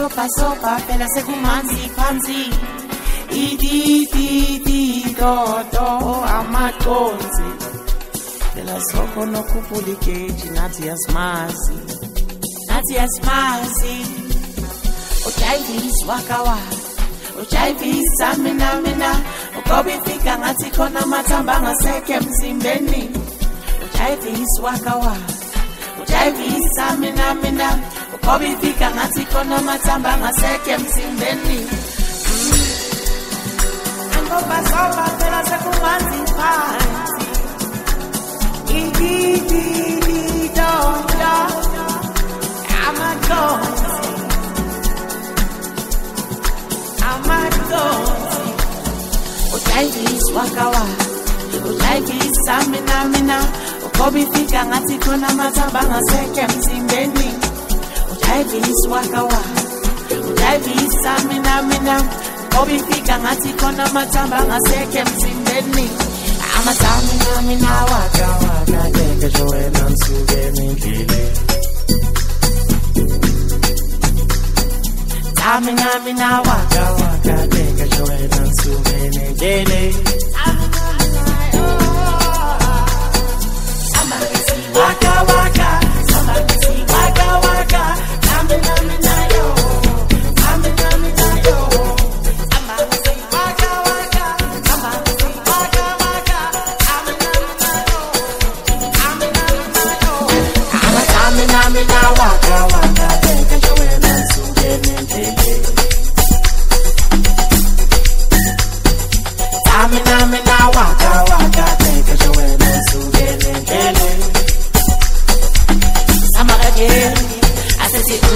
sopa phela sekumanzi phansi idididi toto amaconsi phela soko nokhuphula igeji nathi yasimazi uJavis wakawa uJavis mina ugobe fika ngathi khona mathamba ngaseke emzimbeni uJavis wakawa uJavis mina ugobe fika ngathi khona mathamba ngaseke emzimbeni ngoba soba phela sekumanzi phansi ididi toto amaconsi uJavis wakawa uJavis mina ugobe fika ngathi khona mathamba ngaseke emzimbeni uJavis wakawa uJavis mina ugobe fika ngathi khona mathamba ngaseke emzimbeni mina waka deke Joanna nsuke nendlini mina waka deke Joanna nsuke nendlini waka somebody see waka mina yo mina yo mina waka deke Joanna nsuke nendlini mina waka deke Joanna nsuke nendlini I said it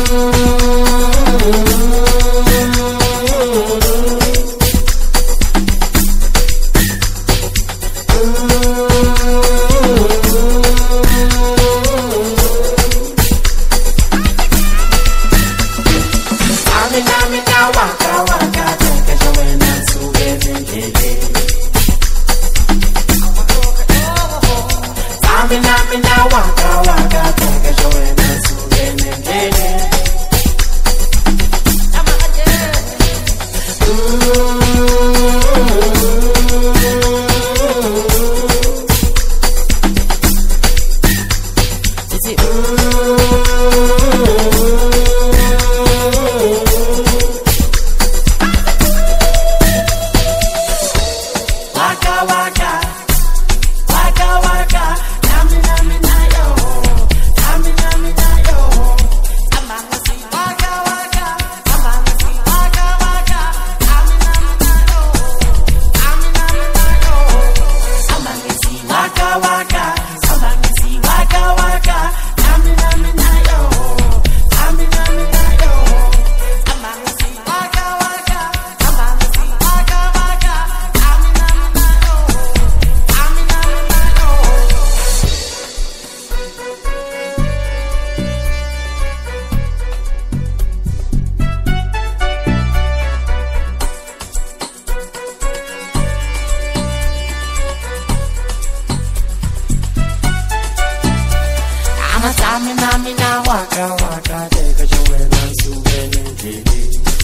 mina waka deke Joanna nsuke nendlini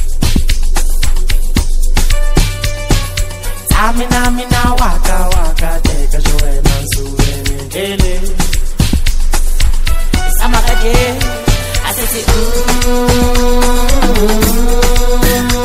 mina waka deke Joanna nsuke nendlini I said it